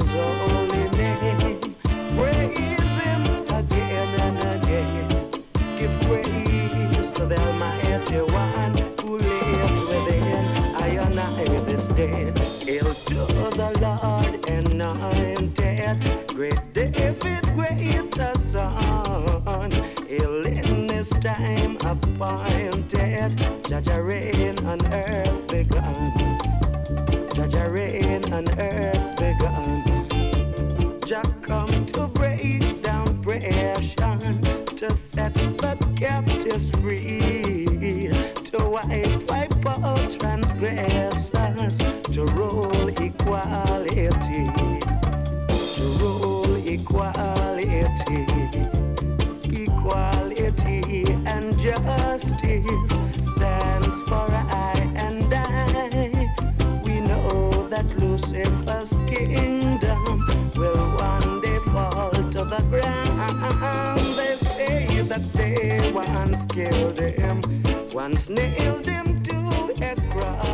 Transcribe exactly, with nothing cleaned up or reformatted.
His holy name. Praise Him again and again. Give praise to the Almighty One who lives within. I and I this day. Hail to the Lord anointed, great David, greater son. Hail in this time appointed. Jah reign on earth begun. Jah reign on earth begun. Jah come to break down oppression, to set the captives free, to wipe, wipe out transgressors, to rule equality, to rule equality, equality and justice stands for I and I. We know that Lucifer's kingdom will one day fall to the ground. They say that they once killed him, once nailed him to a cross.